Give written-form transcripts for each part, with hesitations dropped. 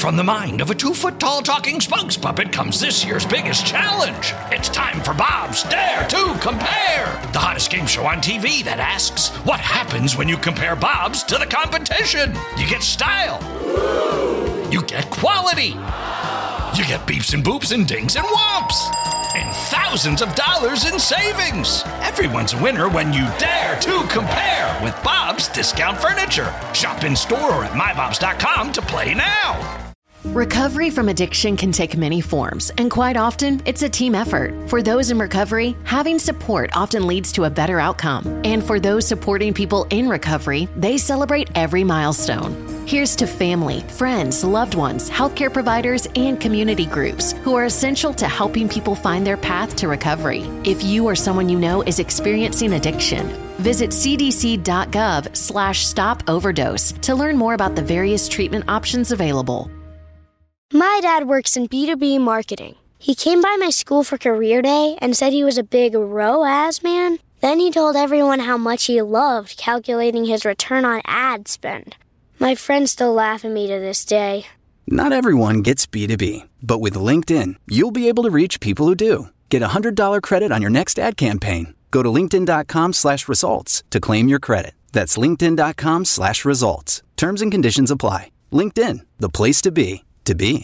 from the mind of a 2-foot-tall talking spokes puppet comes this year's biggest challenge. It's time for Bob's Dare to Compare, the hottest game show on TV that asks, what happens when you compare Bob's to the competition? You get style. You get quality. You get beeps and boops and dings and whomps. And thousands of dollars in savings. Everyone's a winner when you dare to compare with Bob's Discount Furniture. Shop in store or at mybobs.com to play now. Recovery from addiction can take many forms, and quite often, it's a team effort. For those in recovery, having support often leads to a better outcome. And for those supporting people in recovery, they celebrate every milestone. Here's to family, friends, loved ones, healthcare providers, and community groups who are essential to helping people find their path to recovery. If you or someone you know is experiencing addiction, visit cdc.gov/stop overdose to learn more about the various treatment options available. My dad works in B2B marketing. He came by my school for career day and said he was a big ROAS man. Then he told everyone how much he loved calculating his return on ad spend. My friends still laugh at me to this day. Not everyone gets B2B, but with LinkedIn, you'll be able to reach people who do. Get a $100 credit on your next ad campaign. Go to linkedin.com/results to claim your credit. That's linkedin.com/results. Terms and conditions apply. LinkedIn, the place to be. To be.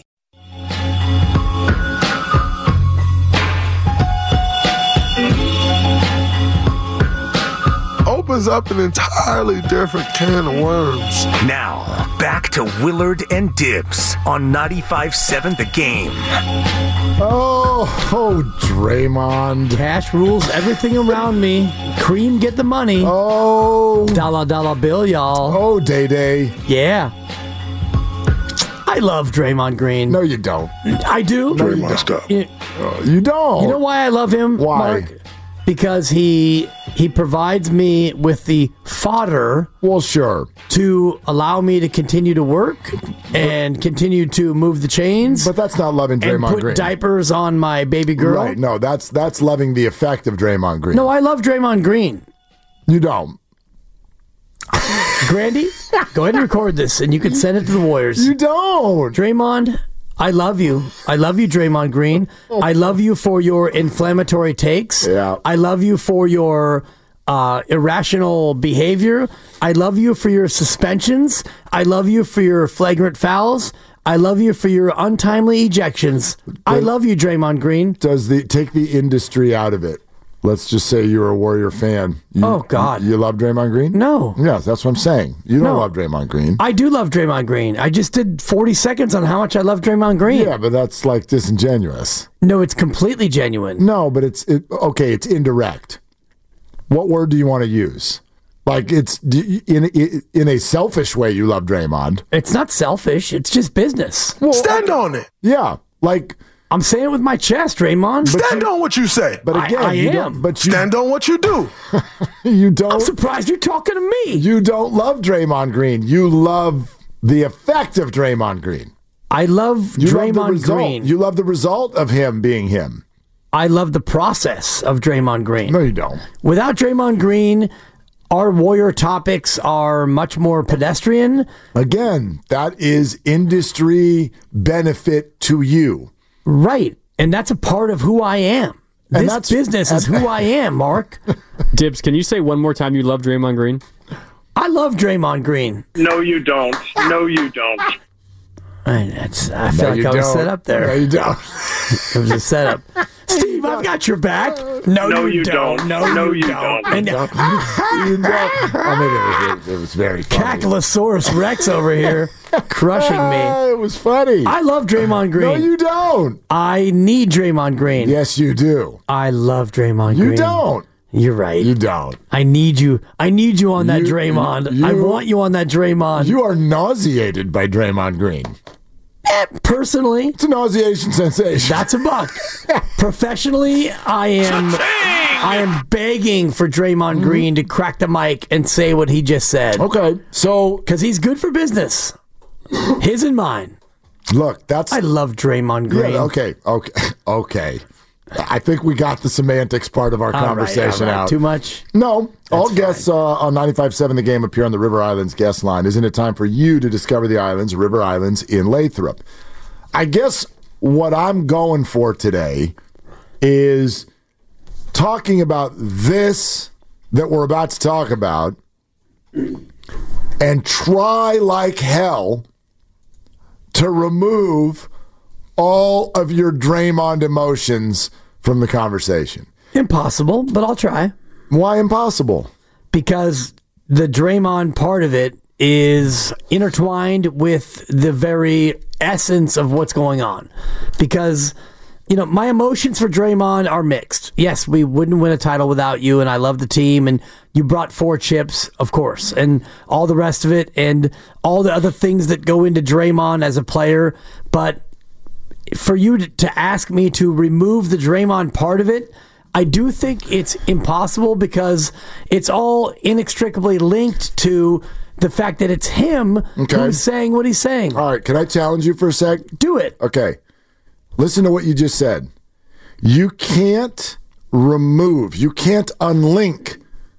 Opens up an entirely different can of worms. Now, back to Willard and Dibs on 95.7 The Game. Oh, Draymond. Cash rules everything around me. Cream, get the money. Oh. Dollar bill, y'all. Oh, Day-Day. Yeah. I love Draymond Green. No, you don't. I do. Draymond stuff. You don't. You know why I love him? Why? Mark? Because he provides me with the fodder. Well, sure. To allow me to continue to work and continue to move the chains. But that's not loving Draymond Green. And put diapers on my baby girl. Right. No, that's loving the effect of Draymond Green. No, I love Draymond Green. You don't. Grandy, go ahead and record this, and you can send it to the Warriors. You don't. Draymond, I love you. I love you, Draymond Green. I love you for your inflammatory takes. Yeah. I love you for your irrational behavior. I love you for your suspensions. I love you for your flagrant fouls. I love you for your untimely ejections. I love you, Draymond Green. Take the industry out of it? Let's just say you're a Warrior fan. Oh, God. You love Draymond Green? No. Yes, that's what I'm saying. You don't love Draymond Green. I do love Draymond Green. I just did 40 seconds on how much I love Draymond Green. Yeah, but that's like disingenuous. No, it's completely genuine. No, but it's indirect. What word do you want to use? Like, it's in a selfish way you love Draymond. It's not selfish. It's just business. Well, stand on it. Yeah, like... I'm saying it with my chest, Draymond. Stand on what you say. But again, I you am. don't. But you stand on what you do. You don't. I'm surprised you're talking to me. You don't love Draymond Green. You love the effect of Draymond Green. I love Draymond Green. You love the result of him being him. I love the process of Draymond Green. No, you don't. Without Draymond Green, our Warrior topics are much more pedestrian. Again, that is industry benefit to you. Right. And that's a part of who I am. And this business is who I am, Mark. Dibs, can you say one more time you love Draymond Green? I love Draymond Green. No, you don't. No, you don't. I feel like I was set up there. No, you don't. It was a setup. Steve, I've got your back. No, you don't. No, you don't. And you don't. I mean, it was very funny. Cacalosaurus Rex over here crushing me. It was funny. I love Draymond Green. No, you don't. I need Draymond Green. Yes, you do. I love Draymond Green. You don't. You're right. You don't. I need you. I need you on that Draymond. I want you on that Draymond. You are nauseated by Draymond Green. Personally, it's a nauseation sensation. That's a buck. Professionally, I am begging for Draymond Green to crack the mic and say what he just said. Okay, so because he's good for business, his and mine. Look, I love Draymond Green. Yeah, okay. I think we got the semantics part of our conversation out. Too much? No. All guests on 95.7 The Game appear on the River Islands guest line. Isn't it time for you to discover the islands, River Islands in Lathrop? I guess what I'm going for today is talking about this that we're about to talk about and try like hell to remove all of your Draymond emotions from the conversation. Impossible, but I'll try. Why impossible? Because the Draymond part of it is intertwined with the very essence of what's going on. Because, my emotions for Draymond are mixed. Yes, we wouldn't win a title without you, and I love the team, and you brought 4 chips, of course, and all the rest of it, and all the other things that go into Draymond as a player. But for you to ask me to remove the Draymond part of it, I do think it's impossible because it's all inextricably linked to the fact that it's him who's saying what he's saying. All right, can I challenge you for a sec? Do it. Okay. Listen to what you just said. You can't you can't unlink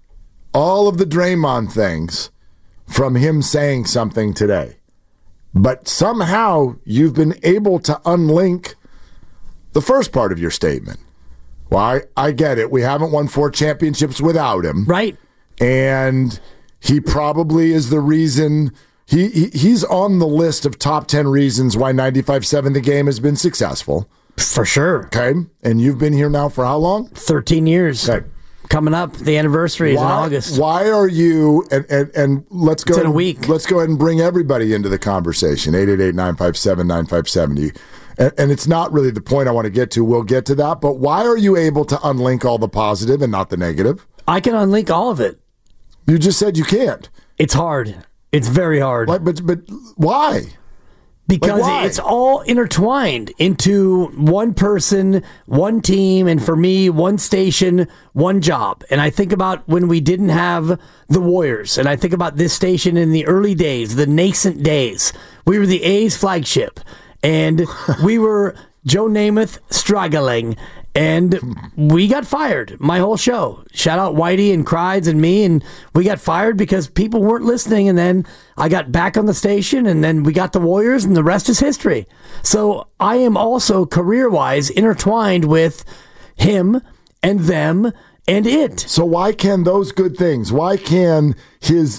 all of the Draymond things from him saying something today. But somehow you've been able to unlink the first part of your statement. Well, I get it. We haven't won 4 championships without him. Right. And he probably is the reason. He's on the list of top 10 reasons why 95.7 The Game has been successful. For sure. Okay. And you've been here now for how long? 13 years. Okay. Coming up, the anniversary is in August. Why are you, and let's go. It's in a week. Let's go ahead and bring everybody into the conversation. 888-957-9570. And it's not really the point I want to get to. We'll get to that. But why are you able to unlink all the positive and not the negative? I can unlink all of it. You just said you can't. It's hard. It's very hard. But why? Because it's all intertwined into one person, one team, and for me, one station, one job. And I think about when we didn't have the Warriors, and I think about this station in the early days, the nascent days. We were the A's flagship, and we were Joe Namath struggling, and we got fired, my whole show. Shout out Whitey and Crides and me, and we got fired because people weren't listening, and then I got back on the station, and then we got the Warriors, and the rest is history. So I am also, career-wise, intertwined with him and them and it. So why can those good things, why can his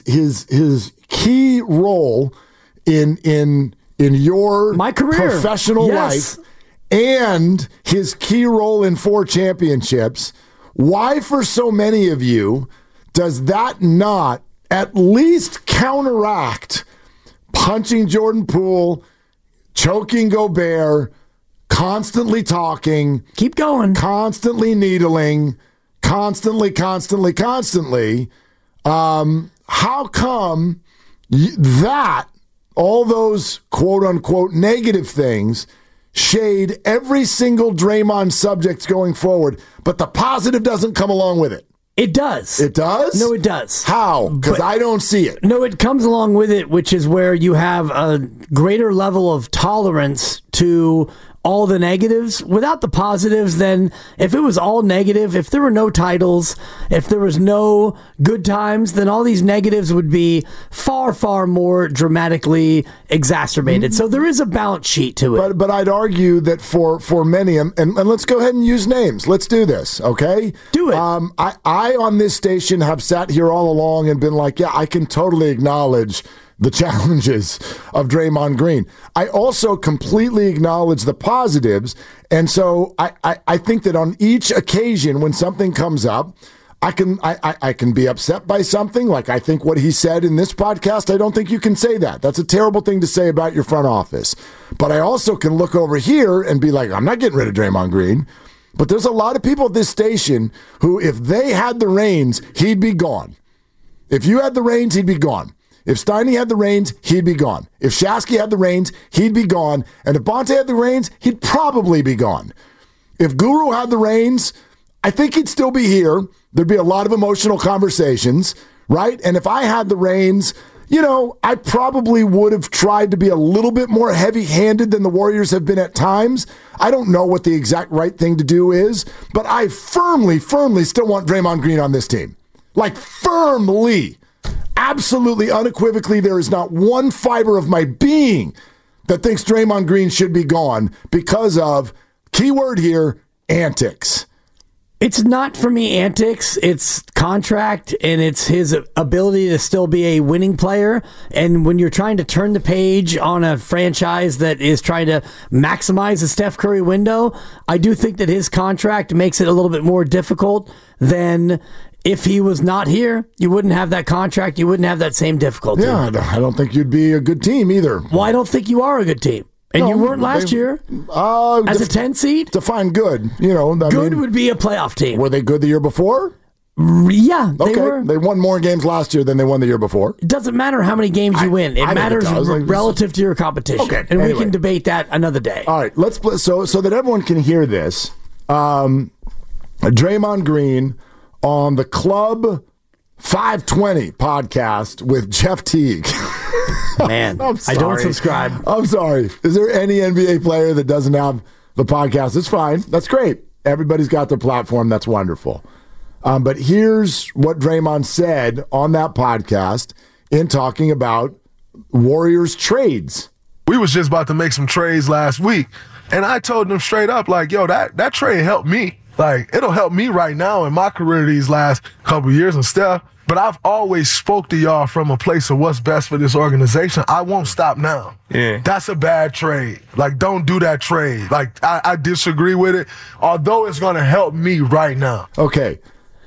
key role in your my career, professional life, and his key role in 4 championships, why for so many of you does that not at least counteract punching Jordan Poole, choking Gobert, constantly talking, keep going, constantly needling, constantly? How come that all those quote-unquote negative things shade every single Draymond subject going forward, but the positive doesn't come along with it? It does. It does? No, it does. How? Because I don't see it. No, it comes along with it, which is where you have a greater level of tolerance to all the negatives without the positives. Then if it was all negative, if there were no titles, if there was no good times, then all these negatives would be far, far more dramatically exacerbated. So there is a balance sheet to it. But I'd argue that for many, and let's go ahead and use names. Let's do this, okay? Do it. I on this station have sat here all along and been like, yeah, I can totally acknowledge the challenges of Draymond Green. I also completely acknowledge the positives. And so I think that on each occasion when something comes up, I can be upset by something. Like I think what he said in this podcast, I don't think you can say that. That's a terrible thing to say about your front office. But I also can look over here and be like, I'm not getting rid of Draymond Green. But there's a lot of people at this station who, if they had the reins, he'd be gone. If you had the reins, he'd be gone. If Steiny had the reins, he'd be gone. If Shasky had the reins, he'd be gone. And if Bonte had the reins, he'd probably be gone. If Guru had the reins, I think he'd still be here. There'd be a lot of emotional conversations, right? And if I had the reins, I probably would have tried to be a little bit more heavy-handed than the Warriors have been at times. I don't know what the exact right thing to do is, but I firmly still want Draymond Green on this team. Like, firmly, absolutely, unequivocally, there is not one fiber of my being that thinks Draymond Green should be gone because of, keyword here, antics. It's not for me antics. It's contract, and it's his ability to still be a winning player. And when you're trying to turn the page on a franchise that is trying to maximize the Steph Curry window, I do think that his contract makes it a little bit more difficult than if he was not here. You wouldn't have that contract. You wouldn't have that same difficulty. Yeah, I don't think you'd be a good team either. Well, I don't think you are a good team. And you weren't last year as a 10 seed? Define good. Good would be a playoff team. Were they good the year before? Yeah, they were. They won more games last year than they won the year before. It doesn't matter how many games you win. It matters relative to your competition. Okay, and we can debate that another day. All right, let's play, so that everyone can hear this. Draymond Green on the Club 520 podcast with Jeff Teague. Man, I don't subscribe. I'm sorry. Is there any NBA player that doesn't have the podcast? It's fine. That's great. Everybody's got their platform. That's wonderful. But here's what Draymond said on that podcast in talking about Warriors trades. We was just about to make some trades last week, and I told them straight up, like, yo, that trade helped me. Like, it'll help me right now in my career these last couple years and stuff. But I've always spoke to y'all from a place of what's best for this organization. I won't stop now. Yeah. That's a bad trade. Like, don't do that trade. Like, I disagree with it, although it's going to help me right now. Okay.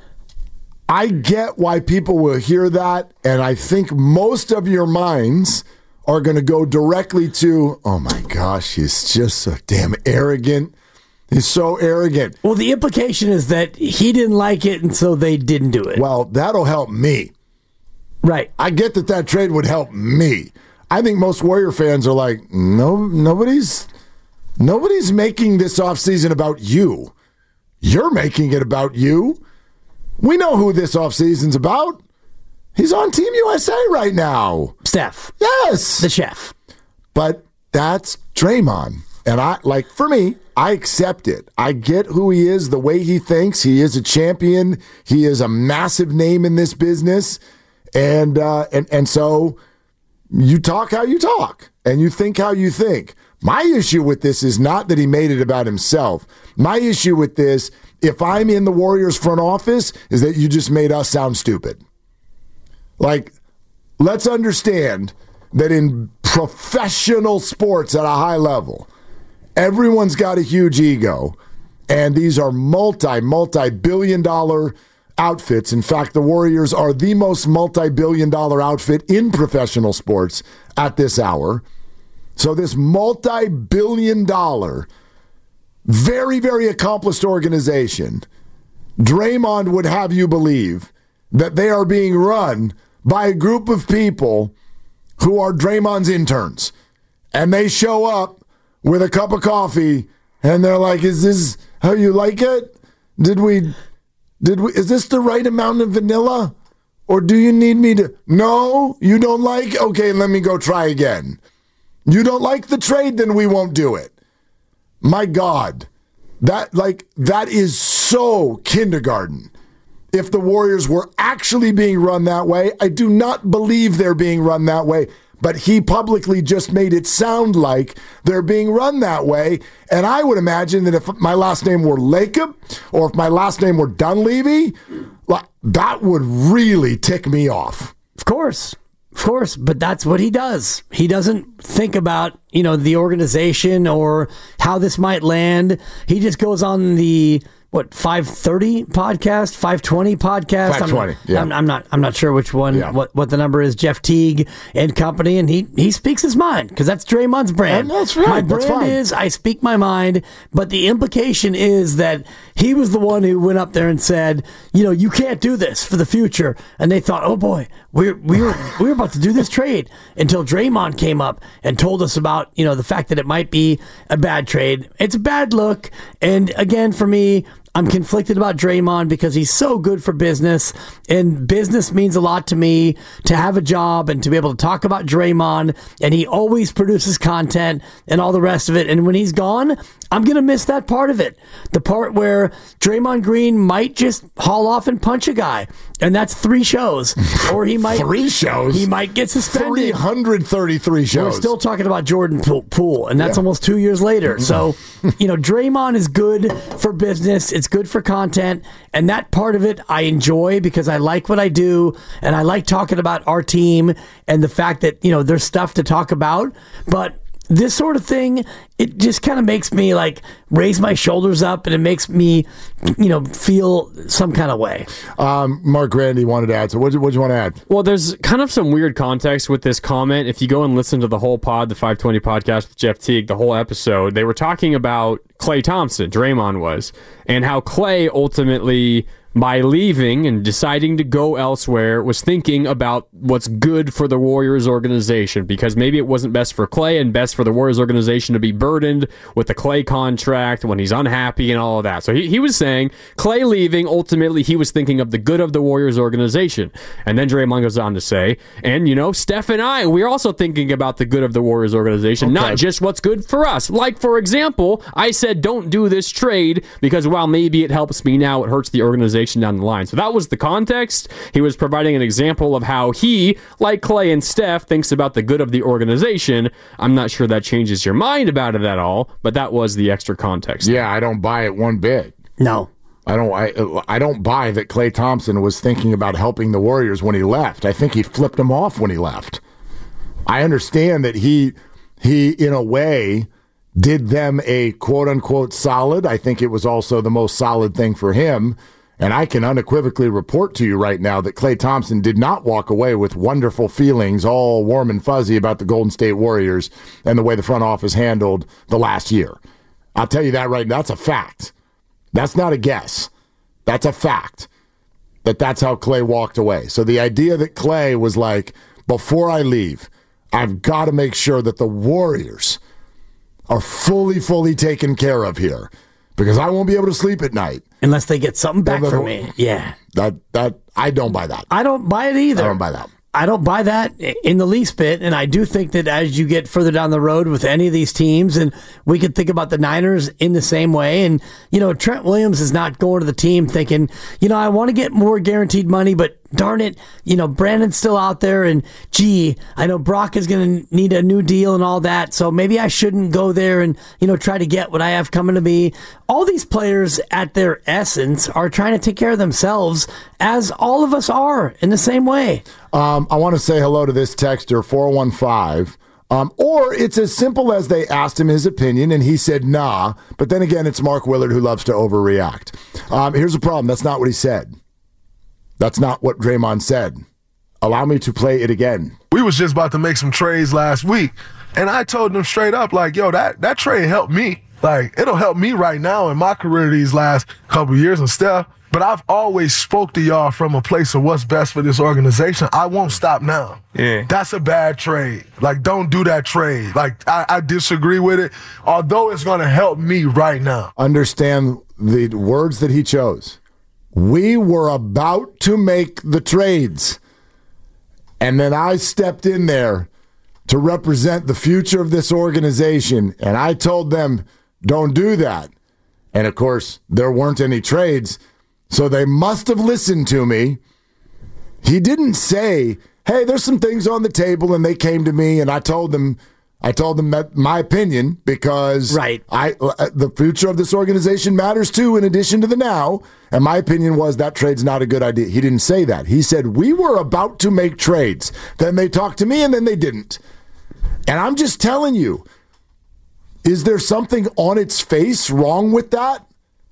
I get why people will hear that, and I think most of your minds are going to go directly to, oh my gosh, he's just so damn arrogant. He's so arrogant. Well, the implication is that he didn't like it, and so they didn't do it. Well, that'll help me. Right. I get that trade would help me. I think most Warrior fans are like, nobody's making this offseason about you. You're making it about you. We know who this offseason's about. He's on Team USA right now. Steph. Yes. The chef. But that's Draymond. And for me, I accept it. I get who he is, the way he thinks. He is a champion. He is a massive name in this business. And so you talk how you talk and you think how you think. My issue with this is not that he made it about himself. My issue with this, if I'm in the Warriors front office, is that you just made us sound stupid. Like, let's understand that in professional sports at a high level, everyone's got a huge ego, and these are multi-billion-dollar outfits. In fact, the Warriors are the most multi-billion-dollar outfit in professional sports at this hour. So this multi-billion-dollar, very, very accomplished organization, Draymond would have you believe that they are being run by a group of people who are Draymond's interns. And they show up with a cup of coffee, and they're like, is this how you like it? Is this the right amount of vanilla? Or do you need me to? No, you don't like? Okay, let me go try again. You don't like the trade, then we won't do it. My God, that is so kindergarten. If the Warriors were actually being run that way, I do not believe they're being run that way. But he publicly just made it sound like they're being run that way. And I would imagine that if my last name were Lacob or if my last name were Dunleavy, that would really tick me off. Of course, but that's what he does. He doesn't think about, the organization or how this might land. He just goes on the 530 podcast, 520 podcast. 520. Yeah. I'm not sure which one. Yeah. What the number is. Jeff Teague and company, and he speaks his mind because that's Draymond's brand. And that's right. My brand is I speak my mind, but the implication is that he was the one who went up there and said, you can't do this for the future. And they thought, oh boy, we're about to do this trade until Draymond came up and told us about the fact that it might be a bad trade. It's a bad look, and again for me, I'm conflicted about Draymond because he's so good for business, and business means a lot to me to have a job and to be able to talk about Draymond, and he always produces content and all the rest of it. And when he's gone, I'm going to miss that part of it. The part where Draymond Green might just haul off and punch a guy, and that's 3 shows. Or he might 3 shows? He might get suspended. 333 shows. We're still talking about Jordan Poole, and that's almost 2 years later. So, Draymond is good for business. It's good for content, and that part of it I enjoy because I like what I do, and I like talking about our team and the fact that, there's stuff to talk about. But this sort of thing, it just kind of makes me raise my shoulders up, and it makes me, feel some kind of way. Mark Grandy wanted to add. So what'd you want to add? Well, there's kind of some weird context with this comment. If you go and listen to the whole pod, the 520 podcast with Jeff Teague, the whole episode, they were talking about Klay Thompson, Draymond was, and how Klay ultimately, by leaving and deciding to go elsewhere, was thinking about what's good for the Warriors organization, because maybe it wasn't best for Klay and best for the Warriors organization to be burdened with the Klay contract when he's unhappy and all of that. So he was saying Klay leaving, ultimately he was thinking of the good of the Warriors organization. And then Draymond goes on to say, and Steph and I, we're also thinking about the good of the Warriors organization, not just what's good for us. Like, for example, I said don't do this trade because while maybe it helps me now, it hurts the organization down the line. So that was the context. He was providing an example of how he, like Klay and Steph, thinks about the good of the organization. I'm not sure that changes your mind about it at all, but that was the extra context. Yeah, I don't buy it one bit. No. I don't buy that Klay Thompson was thinking about helping the Warriors when he left. I think he flipped them off when he left. I understand that he in a way did them a quote-unquote solid. I think it was also the most solid thing for him. And I can unequivocally report to you right now that Klay Thompson did not walk away with wonderful feelings, all warm and fuzzy about the Golden State Warriors and the way the front office handled the last year. I'll tell you that right now. That's a fact. That's not a guess. That's a fact. That's how Klay walked away. So the idea that Klay was like, before I leave, I've got to make sure that the Warriors are fully taken care of here, because I won't be able to sleep at night unless they get something back from me. Yeah. That I don't buy that. I don't buy it either. I don't buy that. I don't buy that in the least bit, and I do think that as you get further down the road with any of these teams, and we could think about the Niners in the same way, and, Trent Williams is not going to the team thinking, I want to get more guaranteed money, but darn it, Brandon's still out there, and gee, I know Brock is going to need a new deal and all that, so maybe I shouldn't go there and, try to get what I have coming to me. All these players at their essence are trying to take care of themselves, as all of us are in the same way. I want to say hello to this texter, 415. Or it's as simple as they asked him his opinion and he said, nah. But then again, it's Mark Willard who loves to overreact. Here's the problem. That's not what he said. That's not what Draymond said. Allow me to play it again. We was just about to make some trades last week, and I told them straight up, that trade helped me. It'll help me right now in my career these last couple of years and stuff. But I've always spoke to y'all from a place of what's best for this organization. I won't stop now. Yeah. That's a bad trade. Don't do that trade. I disagree with it, although it's going to help me right now. Understand the words that he chose. We were about to make the trades. And then I stepped in there to represent the future of this organization. And I told them, don't do that. And of course, there weren't any trades. So they must have listened to me. He didn't say, hey, there's some things on the table, and they came to me, and I told them that my opinion, because the future of this organization matters too, in addition to the now. And my opinion was that trade's not a good idea. He didn't say that. He said, we were about to make trades. Then they talked to me, and then they didn't. And I'm just telling you, is there something on its face wrong with that?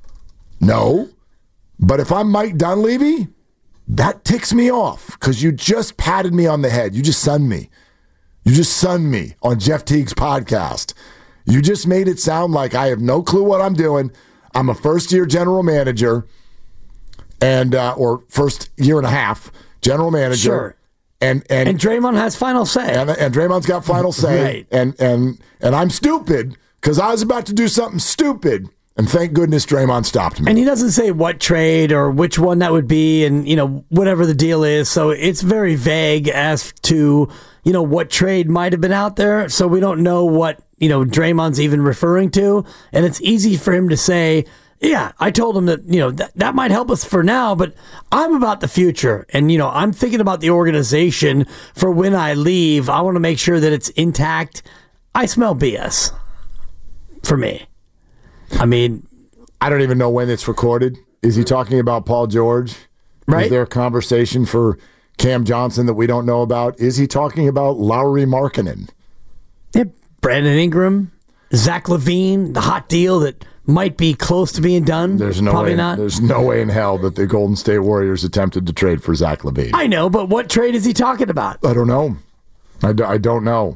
No. But if I'm Mike Dunleavy, that ticks me off, because you just patted me on the head. You just sunned me. You just sunned me on Jeff Teague's podcast. You just made it sound like I have no clue what I'm doing. I'm a first-year general manager, and or first year and a half general manager. Sure. And Draymond has final say. And Draymond's got final say. Right. And I'm stupid, because I was about to do something stupid. And thank goodness Draymond stopped me. And he doesn't say what trade or which one that would be and, whatever the deal is. So it's very vague as to, what trade might have been out there. So we don't know what, Draymond's even referring to. And it's easy for him to say, yeah, I told him that, that might help us for now, but I'm about the future. And, I'm thinking about the organization for when I leave. I want to make sure that it's intact. I smell BS for me. I mean, I don't even know when it's recorded. Is he talking about Paul George? Right. Is there a conversation for Cam Johnson that we don't know about? Is he talking about Lauri Markkanen? Yeah, Brandon Ingram, Zach LaVine, the hot deal that might be close to being done. There's no Probably way. not. There's no way in hell that the Golden State Warriors attempted to trade for Zach LaVine. I know, but what trade is he talking about? I don't know. I don't know.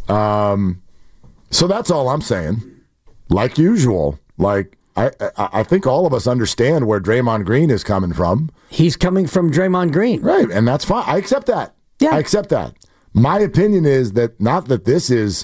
So that's all I'm saying. Like usual, I think all of us understand where Draymond Green is coming from. He's coming from Draymond Green. Right, and that's fine. I accept that. Yeah. I accept that. My opinion is that not that this is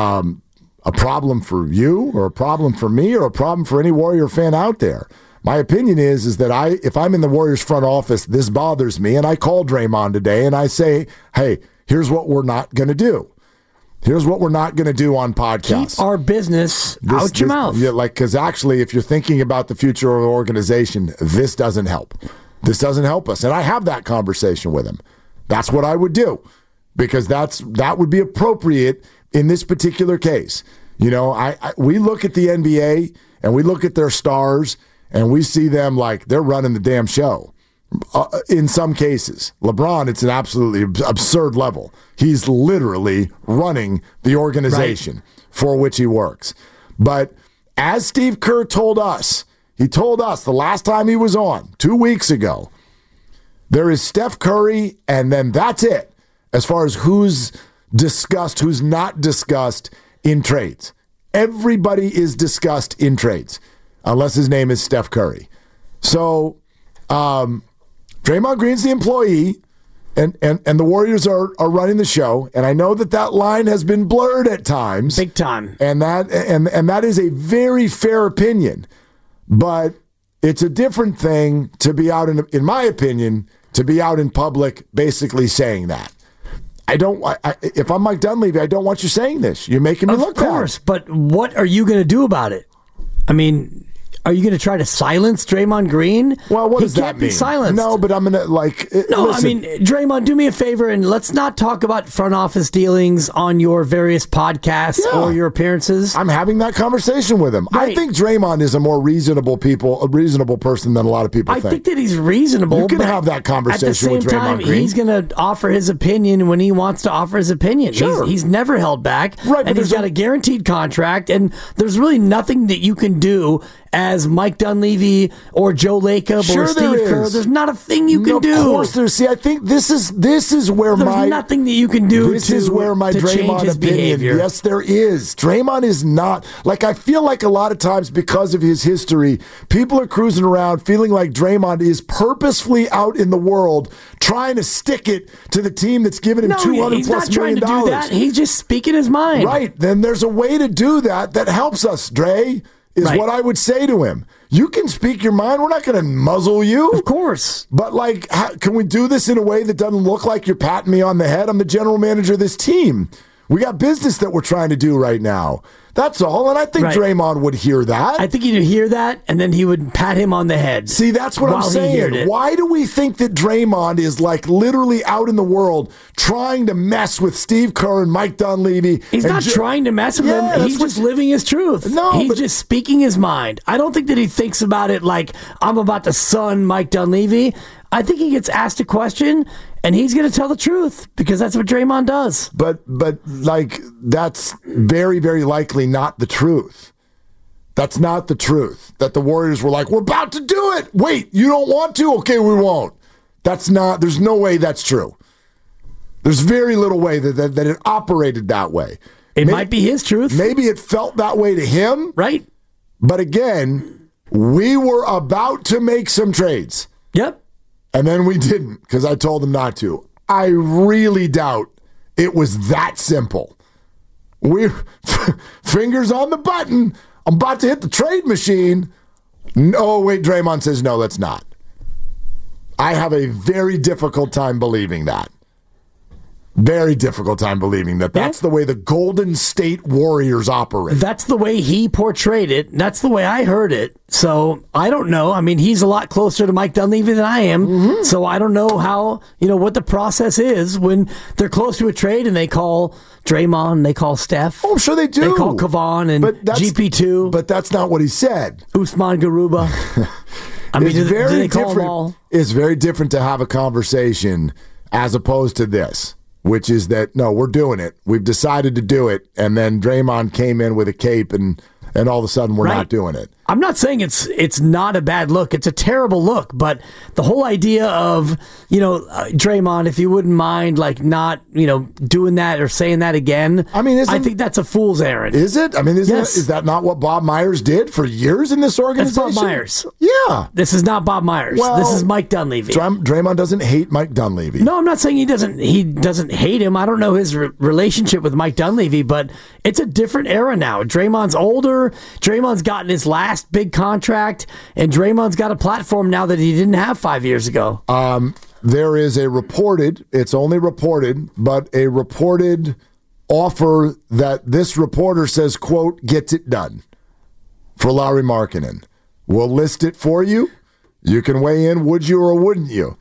a problem for you or a problem for me or a problem for any Warrior fan out there. My opinion is that if I'm in the Warriors front office, this bothers me, and I call Draymond today and I say, hey, here's what we're not going to do. Here's what we're not going to do on podcasts. Keep our business out your mouth. Yeah, because actually, if you're thinking about the future of the organization, this doesn't help. This doesn't help us. And I have that conversation with him. That's what I would do, because that would be appropriate in this particular case. We look at the NBA and we look at their stars and we see them like they're running the damn show. In some cases, LeBron, it's an absolutely absurd level. He's literally running the organization for which he works. But as Steve Kerr told us, the last time he was on 2 weeks ago, there is Steph Curry, and then that's it as far as who's discussed, who's not discussed in trades. Everybody is discussed in trades, unless his name is Steph Curry. So, Draymond Green's the employee, and the Warriors are running the show. And I know that line has been blurred at times, big time, and that is a very fair opinion. But it's a different thing to be out in my opinion, to be out in public, basically saying that. If I'm Mike Dunleavy, I don't want you saying this. You're making me look bad. Of course, but what are you going to do about it? I mean, are you going to try to silence Draymond Green? Well, what does that mean? He can't be silenced. No, but I'm going to No, listen. I mean, Draymond, do me a favor and let's not talk about front office dealings on your various podcasts or your appearances. I'm having that conversation with him. Right. I think Draymond is a more reasonable person than a lot of people think. I think that he's reasonable. You can but have that conversation with At the same Draymond time, Green. he's going to offer his opinion when he wants to offer his opinion. Sure. He's never held back. Right, and he's got a guaranteed contract, and there's really nothing that you can do as Mike Dunleavy or Joe Lacob or Steve Kerr. There's not a thing you can do. Of course there's. See, I think this is where there's nothing that you can do. This is where my Draymond his opinion. Behavior. Yes, there is. Draymond is not I feel like a lot of times because of his history, people are cruising around feeling like Draymond is purposefully out in the world trying to stick it to the team that's given him $200+ million. He's not trying to do that. He's just speaking his mind. Right. Then there's a way to do that helps us, Dre. Is what I would say to him. You can speak your mind. We're not going to muzzle you. Of course. But, can we do this in a way that doesn't look like you're patting me on the head? I'm the general manager of this team. We got business that we're trying to do right now. That's all. And I think Draymond would hear that. I think he'd hear that, and then he would pat him on the head. See, that's what I'm saying. Why do we think that Draymond is literally out in the world trying to mess with Steve Kerr and Mike Dunleavy? He's not trying to mess with him. He's just living his truth. No, he's just speaking his mind. I don't think that he thinks about it like I'm about to son Mike Dunleavy. I think he gets asked a question and he's going to tell the truth because that's what Draymond does. But that's very, very likely not the truth. That's not the truth. That the Warriors were like, we're about to do it. Wait, you don't want to? Okay, we won't. There's no way that's true. There's very little way that it operated that way. It might be his truth. Maybe it felt that way to him. Right. But again, we were about to make some trades. Yep. And then we didn't because I told them not to. I really doubt it was that simple. We're fingers on the button. I'm about to hit the trade machine. No, wait, Draymond says, no, let's not. I have a very difficult time believing that. Very difficult time believing that that's the way the Golden State Warriors operate. That's the way he portrayed it. That's the way I heard it. So I don't know. I mean, he's a lot closer to Mike Dunleavy than I am. So I don't know how, what the process is when they're close to a trade and they call Draymond, they call Steph. Oh, I'm sure they do. They call Kavan and GP2. But that's not what he said. Usman Garuba. I mean, do they call them all? It's very different to have a conversation as opposed to this, which is that, no, we're doing it. We've decided to do it. And then Draymond came in with a cape and all of a sudden we're not doing it. I'm not saying it's not a bad look. It's a terrible look. But the whole idea of, Draymond, if you wouldn't mind, not, doing that or saying that again. I mean, I think that's a fool's errand. Is it? I mean, is that not what Bob Myers did for years in this organization? That's Bob Myers. Yeah. This is not Bob Myers. Well, this is Mike Dunleavy. Draymond doesn't hate Mike Dunleavy. No, I'm not saying he doesn't hate him. I don't know his relationship with Mike Dunleavy, but it's a different era now. Draymond's older. Draymond's gotten his last big contract, and Draymond's got a platform now that he didn't have 5 years ago. There is it's only reported, but a reported offer that this reporter says, quote, gets it done for Lauri Markkanen. We'll list it for you. You can weigh in, would you or wouldn't you?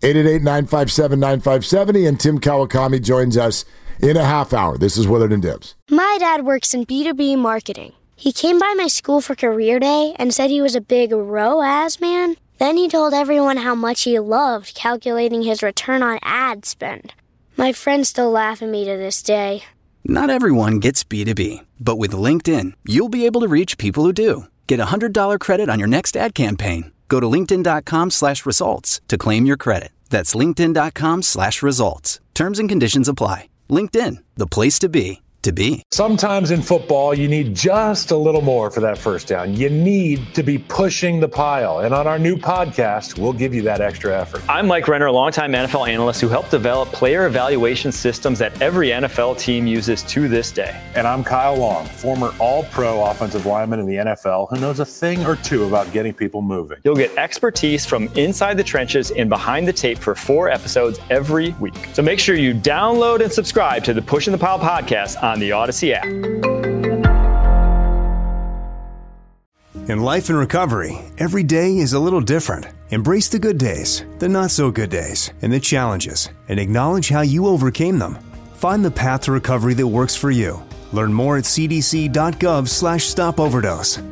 888-957-9570, and Tim Kawakami joins us in a half hour. This is Willard and Dibs. My dad works in B2B marketing. He came by my school for career day and said he was a big ROAS man. Then he told everyone how much he loved calculating his return on ad spend. My friends still laugh at me to this day. Not everyone gets B2B, but with LinkedIn, you'll be able to reach people who do. Get a $100 credit on your next ad campaign. Go to linkedin.com/results to claim your credit. That's linkedin.com/results. Terms and conditions apply. LinkedIn, the place to be. Sometimes in football, you need just a little more for that first down. You need to be pushing the pile. And on our new podcast, we'll give you that extra effort. I'm Mike Renner, a longtime NFL analyst who helped develop player evaluation systems that every NFL team uses to this day. And I'm Kyle Long, former all-pro offensive lineman in the NFL who knows a thing or two about getting people moving. You'll get expertise from inside the trenches and behind the tape for 4 episodes every week. So make sure you download and subscribe to the Pushing the Pile podcast on the Odyssey app. In life and recovery, every day is a little different. Embrace the good days, the not so good days, and the challenges, and acknowledge how you overcame them. Find the path to recovery that works for you. Learn more at cdc.gov/stopoverdose.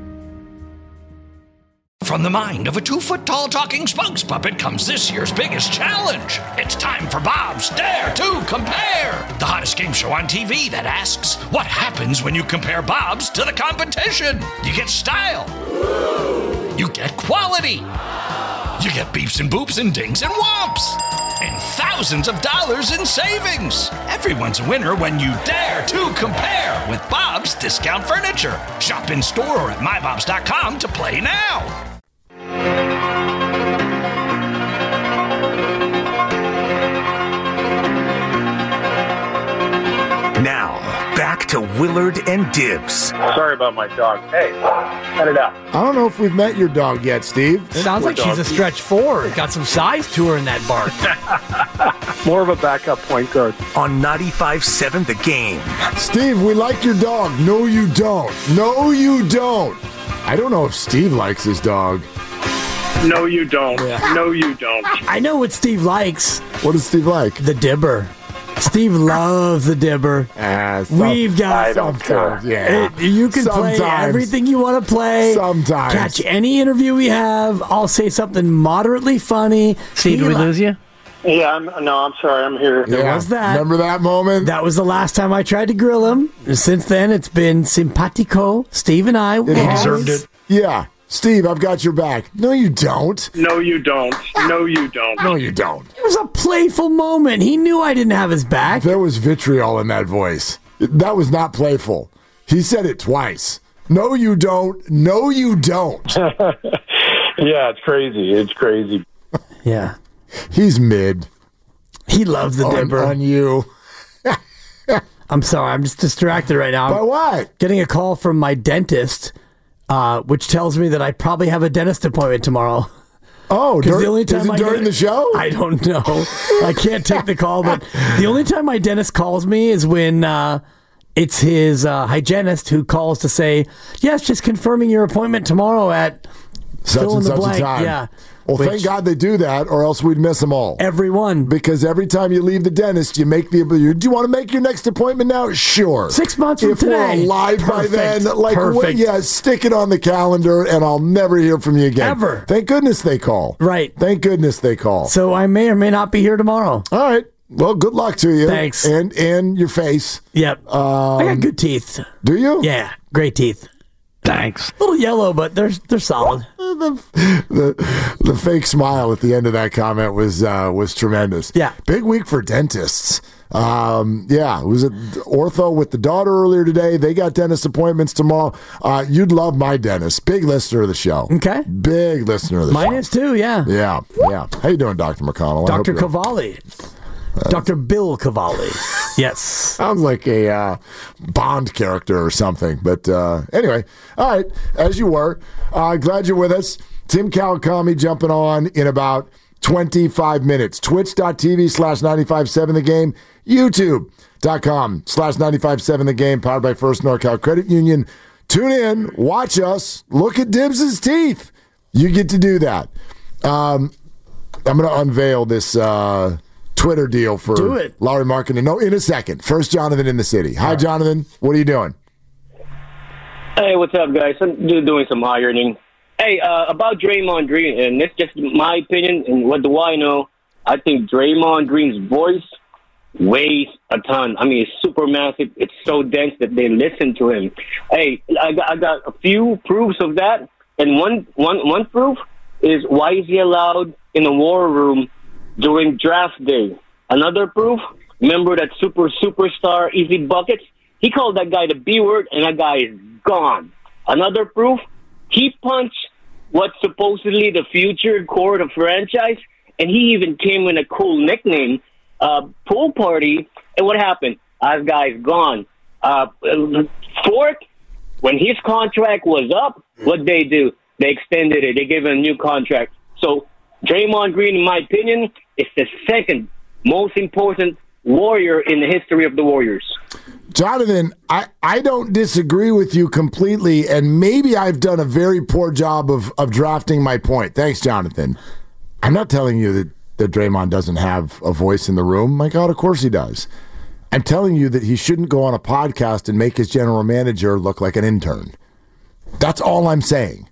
From the mind of a 2-foot-tall talking spokes puppet comes this year's biggest challenge. It's time for Bob's Dare to Compare, the hottest game show on TV that asks, what happens when you compare Bob's to the competition? You get style. You get quality. You get beeps and boops and dings and whomps. And thousands of dollars in savings. Everyone's a winner when you dare to compare with Bob's Discount Furniture. Shop in store or at mybobs.com to play now. Now, back to Willard and Dibs. Sorry about my dog. Hey, cut it out. I don't know if we've met your dog yet, Steve. It sounds like she's a stretch 4. Got some size to her in that bark. More of a backup point guard. On 95.7 The Game. Steve, we like your dog. No, you don't. No, you don't. I don't know if Steve likes his dog. No, you don't. Yeah. No, you don't. I know what Steve likes. What does Steve like? The dibber. Steve loves the dibber. We've got sometimes. Yeah. You can play everything you want to play. Sometimes. Catch any interview we have. I'll say something moderately funny. Steve, did we lose you? Yeah, I'm sorry. I'm here. There was that. Remember that moment? That was the last time I tried to grill him. Since then, it's been simpatico. Steve and I. He deserved it. Yeah. Steve, I've got your back. No, you don't. No, you don't. No, you don't. No, you don't. It was a playful moment. He knew I didn't have his back. There was vitriol in that voice. That was not playful. He said it twice. No, you don't. No, you don't. Yeah, it's crazy. It's crazy. Yeah. He's mid. He loves the dibber. On you. I'm sorry. I'm just distracted right now. By what? Getting a call from my dentist. which tells me that I probably have a dentist appointment tomorrow. Oh, the only time during the show? I don't know. I can't take the call, but the only time my dentist calls me is when it's his hygienist who calls to say, yes, just confirming your appointment tomorrow at such fill in and the such blank. a time. Yeah. Well, thank God they do that, or else we'd miss them all. Everyone. Because every time you leave the dentist, you make do you want to make your next appointment now? Sure. 6 months from if today. If we're alive by then, Perfect. stick it on the calendar, and I'll never hear from you again. Ever. Thank goodness they call. Right. Thank goodness they call. So I may or may not be here tomorrow. All right. Well, good luck to you. Thanks. And your face. Yep. I got good teeth. Do you? Yeah, great teeth. Thanks. A little yellow, but they're solid. The fake smile at the end of that comment was tremendous. Yeah. Big week for dentists. It was at ortho with the daughter earlier today. They got dentist appointments tomorrow. You'd love my dentist. Big listener of the show. Okay. Big listener of the show. Mine is too, yeah. Yeah. How you doing, Dr. McConnell? Dr. Cavalli. Dr. Bill Cavalli. Yes. Sounds like a Bond character or something. But anyway, all right, as you were. Glad you're with us. Tim Kawakami jumping on in about 25 minutes. Twitch.tv/957 The Game. YouTube.com/957 The Game. Powered by First NorCal Credit Union. Tune in. Watch us. Look at Dibs' teeth. You get to do that. I'm going to unveil this Twitter deal for Lowry Markkanen. No, in a second. First, Jonathan in the city. Hi, Jonathan. What are you doing? Hey, what's up, guys? I'm doing some ironing. Hey, about Draymond Green, and this is just my opinion, and what do I know? I think Draymond Green's voice weighs a ton. I mean, it's super massive. It's so dense that they listen to him. Hey, I got a few proofs of that, and one proof is why is he allowed in the war room during draft day? Another proof, remember that superstar Easy Buckets? He called that guy the B word, and that guy is gone. Another proof, he punched what's supposedly the future core of the franchise, and he even came with a cool nickname, Pool Party. And what happened? That guy's gone. Fourth, when his contract was up, what they do? They extended it. They gave him a new contract. So Draymond Green, in my opinion, is the second most important Warrior in the history of the Warriors. Jonathan, I don't disagree with you completely, and maybe I've done a very poor job of drafting my point. Thanks, Jonathan. I'm not telling you that Draymond doesn't have a voice in the room. My God, of course he does. I'm telling you that he shouldn't go on a podcast and make his general manager look like an intern. That's all I'm saying.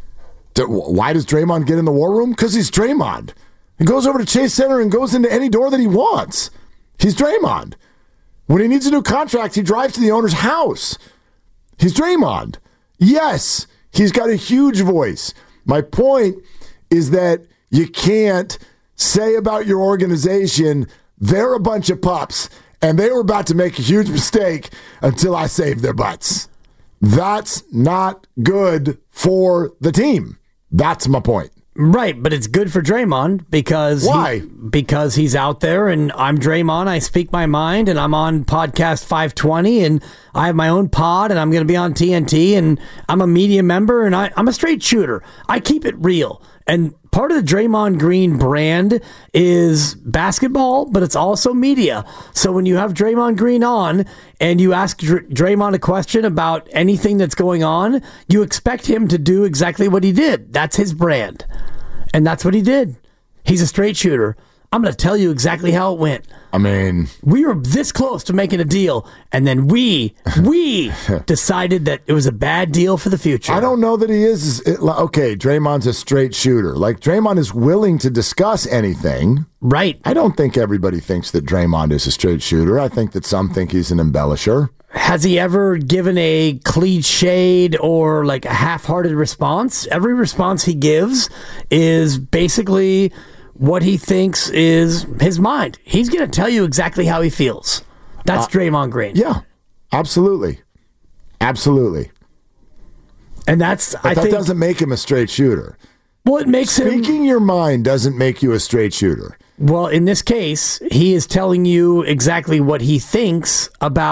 Why does Draymond get in the war room? Because he's Draymond. He goes over to Chase Center and goes into any door that he wants. He's Draymond. When he needs a new contract, he drives to the owner's house. He's Draymond. Yes, he's got a huge voice. My point is that you can't say about your organization, they're a bunch of pups, and they were about to make a huge mistake until I saved their butts. That's not good for the team. That's my point. Right, but it's good for Draymond because why? Because he's out there, and I'm Draymond. I speak my mind, and I'm on podcast 520, and I have my own pod, and I'm going to be on TNT, and I'm a media member, and I'm a straight shooter. I keep it real, and part of the Draymond Green brand is basketball, but it's also media. So when you have Draymond Green on and you ask Draymond a question about anything that's going on, you expect him to do exactly what he did. That's his brand. And that's what he did. He's a straight shooter. I'm going to tell you exactly how it went. I mean, we were this close to making a deal, and then we decided that it was a bad deal for the future. I don't know that he is. Okay, Draymond's a straight shooter. Like, Draymond is willing to discuss anything. Right. I don't think everybody thinks that Draymond is a straight shooter. I think that some think he's an embellisher. Has he ever given a cliched or like a half-hearted response? Every response he gives is basically what he thinks is his mind. He's going to tell you exactly how he feels. That's Draymond Green. Yeah, absolutely. Absolutely. And that's, but that doesn't make him a straight shooter. Well, it makes Speaking your mind doesn't make you a straight shooter. Well, in this case, he is telling you exactly what he thinks about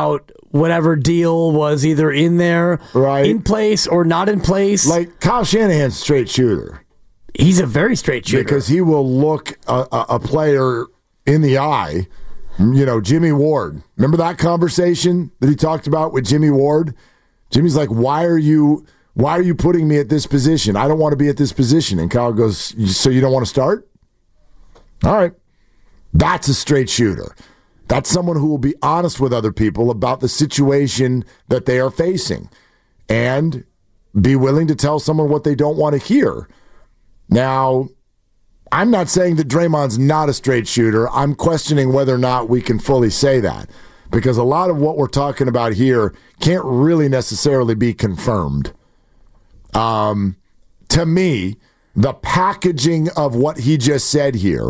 whatever deal was either in there, in place or not in place. Like Kyle Shanahan's a straight shooter. He's a very straight shooter. Because he will look a player in the eye. Jimmy Ward. Remember that conversation that he talked about with Jimmy Ward? Jimmy's like, why are you putting me at this position? I don't want to be at this position. And Kyle goes, so you don't want to start? All right. That's a straight shooter. That's someone who will be honest with other people about the situation that they are facing and be willing to tell someone what they don't want to hear. Now, I'm not saying that Draymond's not a straight shooter. I'm questioning whether or not we can fully say that, because a lot of what we're talking about here can't really necessarily be confirmed. To me, the packaging of what he just said here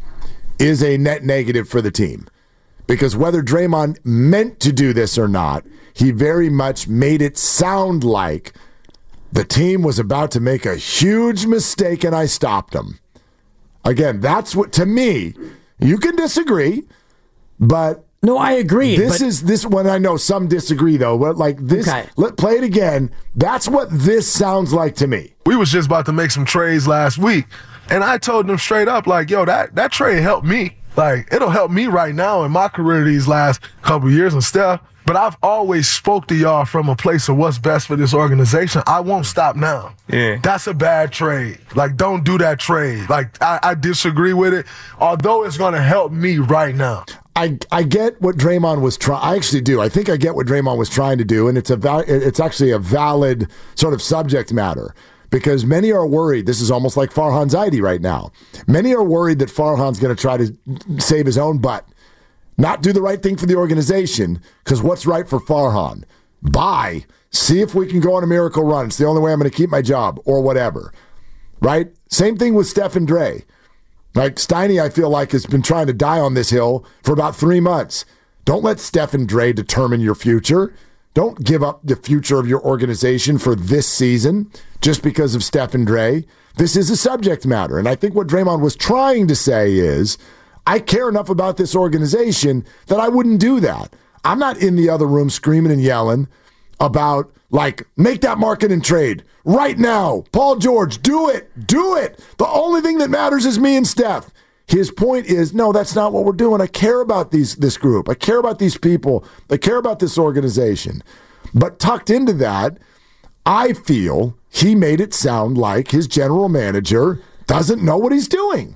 is a net negative for the team, because whether Draymond meant to do this or not, he very much made it sound like the team was about to make a huge mistake and I stopped them. Again, that's what, to me, you can disagree, but no, I agree. This is this one. I know some disagree though, but like this, Let's play it again. That's what this sounds like to me. We was just about to make some trades last week, and I told them straight up, like, yo, that trade helped me. Like, it'll help me right now in my career these last couple years and stuff. But I've always spoke to y'all from a place of what's best for this organization. I won't stop now. Yeah. That's a bad trade. Like, don't do that trade. Like, I disagree with it, although it's going to help me right now. I get what Draymond was trying. I actually do. I think I get what Draymond was trying to do, and it's actually a valid sort of subject matter, because many are worried. This is almost like Farhan Zaidi right now. Many are worried that Farhan's going to try to save his own butt, not do the right thing for the organization, because what's right for Farhan? Bye. See if we can go on a miracle run. It's the only way I'm going to keep my job, or whatever. Right? Same thing with Stephen Dre. Like, Steiny, I feel like, has been trying to die on this hill for about 3 months. Don't let Stephen Dre determine your future. Don't give up the future of your organization for this season just because of Stephen Dre. This is a subject matter. And I think what Draymond was trying to say is, I care enough about this organization that I wouldn't do that. I'm not in the other room screaming and yelling about, like, make that market and trade right now. Paul George, do it. Do it. The only thing that matters is me and Steph. His point is, no, that's not what we're doing. I care about this group. I care about these people. I care about this organization. But tucked into that, I feel he made it sound like his general manager doesn't know what he's doing.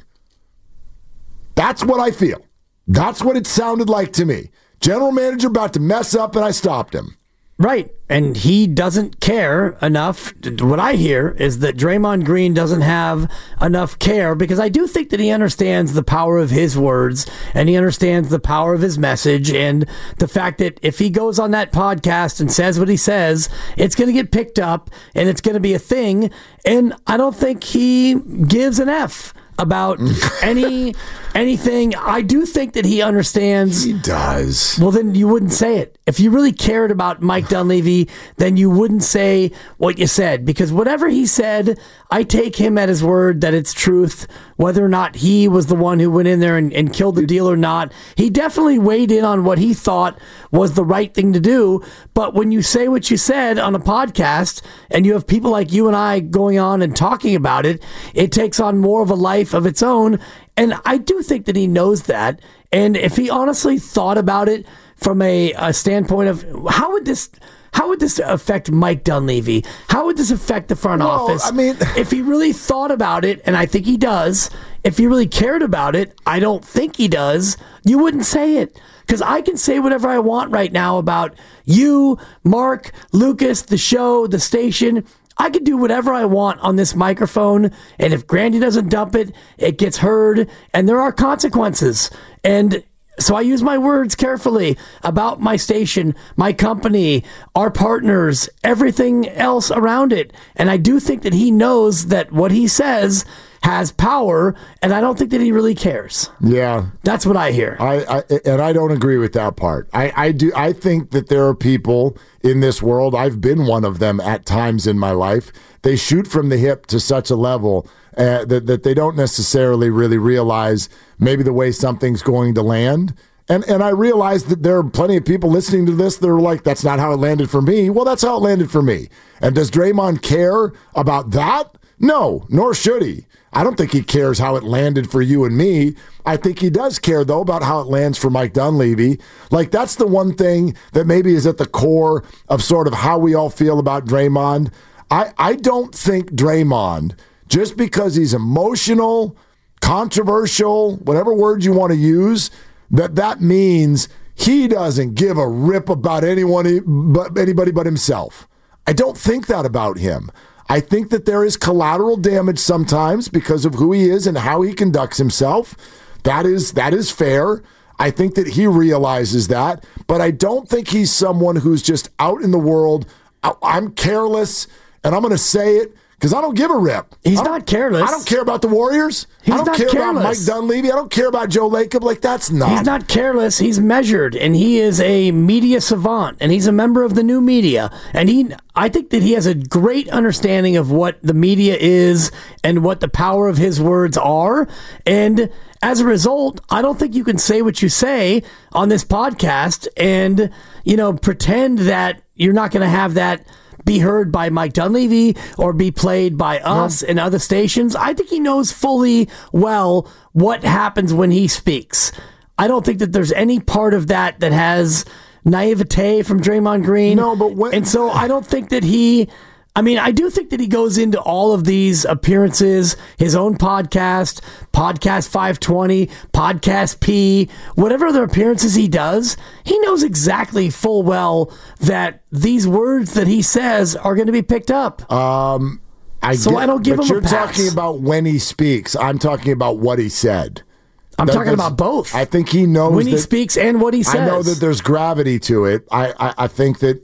That's what I feel. That's what it sounded like to me. General manager about to mess up, and I stopped him. Right. And he doesn't care enough. What I hear is that Draymond Green doesn't have enough care, because I do think that he understands the power of his words, and he understands the power of his message, and the fact that if he goes on that podcast and says what he says, it's going to get picked up and it's going to be a thing. And I don't think he gives an F about anything. I do think that he understands. He does. Well, then you wouldn't say it. If you really cared about Mike Dunleavy, then you wouldn't say what you said, because whatever he said, I take him at his word that it's truth. Whether or not he was the one who went in there and killed the deal or not, he definitely weighed in on what he thought was the right thing to do. But when you say what you said on a podcast, and you have people like you and I going on and talking about it, it takes on more of a life of its own. And I do think that he knows that. And if he honestly thought about it from a standpoint of how would this affect Mike Dunleavy? How would this affect the front office? I mean, if he really thought about it, and I think he does, if he really cared about it, I don't think he does, you wouldn't say it. Because I can say whatever I want right now about you, Mark, Lucas, the show, the station. I could do whatever I want on this microphone, and if Grandy doesn't dump it, it gets heard, and there are consequences. And so I use my words carefully about my station, my company, our partners, everything else around it. And I do think that he knows that what he says has power, and I don't think that he really cares. Yeah. That's what I hear. And I don't agree with that part. I think that there are people in this world, I've been one of them at times in my life, they shoot from the hip to such a level that they don't necessarily really realize maybe the way something's going to land. And I realize that there are plenty of people listening to this that are like, that's not how it landed for me. Well, that's how it landed for me. And does Draymond care about that? No, nor should he. I don't think he cares how it landed for you and me. I think he does care, though, about how it lands for Mike Dunleavy. Like, that's the one thing that maybe is at the core of sort of how we all feel about Draymond. I don't think Draymond, just because he's emotional, controversial, whatever word you want to use, that means he doesn't give a rip about anybody but himself. I don't think that about him. I think that there is collateral damage sometimes because of who he is and how he conducts himself. That is fair. I think that he realizes that, but I don't think he's someone who's just out in the world. I'm careless, and I'm going to say it because I don't give a rip. He's not careless. I don't care about the Warriors. I don't care about Mike Dunleavy. I don't care about Joe Lacob. Like, that's not. He's not careless. He's measured, and he is a media savant, and he's a member of the new media. And I think that he has a great understanding of what the media is and what the power of his words are. And as a result, I don't think you can say what you say on this podcast and, pretend that you're not going to have that be heard by Mike Dunleavy or be played by us and other stations. I think he knows fully well what happens when he speaks. I don't think that there's any part of that has naivete from Draymond Green. No, but and so I don't think that I do think that he goes into all of these appearances, his own podcast 520, Podcast P, whatever other appearances he does, he knows exactly full well that these words that he says are going to be picked up. I don't give him a pass. But you're talking about when he speaks. I'm talking about what he said. I'm talking about both. I think he knows when he speaks and what he says. I know that there's gravity to it. I think that,